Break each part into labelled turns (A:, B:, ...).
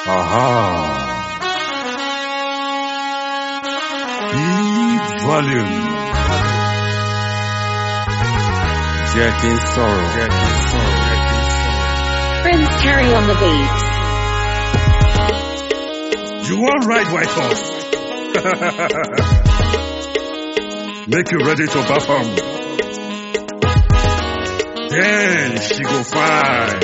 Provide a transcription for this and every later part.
A: Aha. Big volume. Jacking sorrow.
B: Prince Carry on the beat.
A: You want ride white horse? Make you ready to perform. Then she go fine.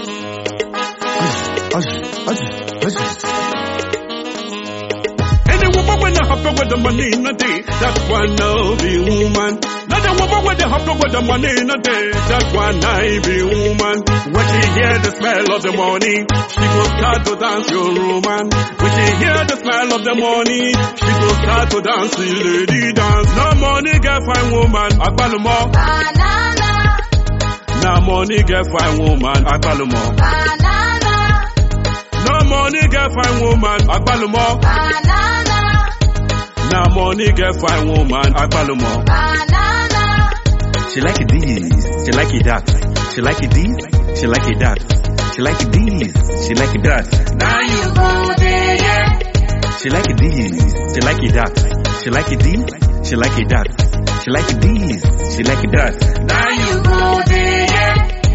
A: Any woman when I happen with the money in a day, that one no be woman. Not the woman when they happen with the money in a day, that one I be woman. When she hear the smell of the money, she go start to dance your woman. When she hear the smell of the money, she go start to dance the lady dance. No money get fine woman, Agbalumo.
B: Banana.
A: No money get fine woman, Agbalumo.
B: Banana.
A: No money get fine woman, Agbalumo.
B: Banana.
A: No money get fine woman, Agbalumo.
B: Banana.
C: She like it this, she like it that. She like it this, she like it that. She like it this, she like it that.
B: Now you go there, yeah.
C: She like it this, she like it that. She like it this, she like it that. She like it this, she like it that.
B: Now you go there, yeah.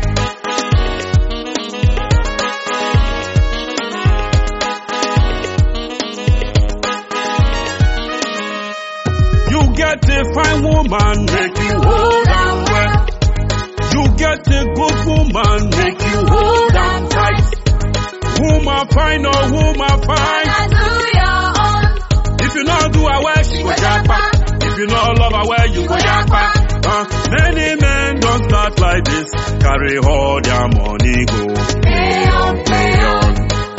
A: You get a fine woman, make you hold on well. You get a good woman, make you hold on tight. Woman fine or woman fine.
B: Now do your own.
A: If you not do her well, she go japa. If you not love her well, you go japa. Many men don't start like this. Carry all their money go.
B: Play on, play on.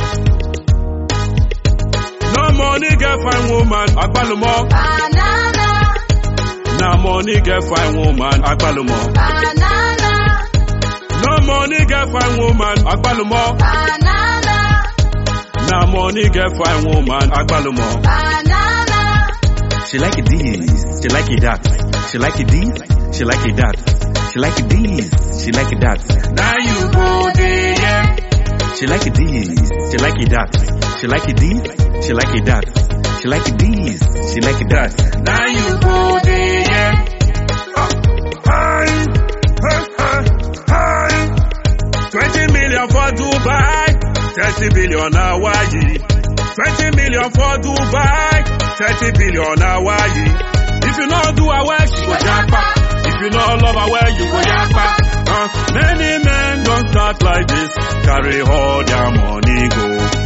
A: No money get fine woman, Agbalumo.
B: Banana.
A: No money get fine woman, Agbalumo.
B: Banana.
A: No money get fine woman, Agbalumo.
B: Banana.
A: No money get fine woman, Agbalumo.
B: Banana.
C: She like it this, she like it that. She like it this, she like it that. She like it this, she like it that.
A: Now you go there, yeah.
C: She like it this, she like it that. She like it this, she like it that. She like it this, she like it that.
A: Now you go there, yeah. Hi. 20 million for Dubai, 30 billion Hawaii. 20 million for Dubai, 30 billion Hawaii. If you not do her well, she go japa. If you not love her well, you go japa. Many men don't start like this. Carry all their money go.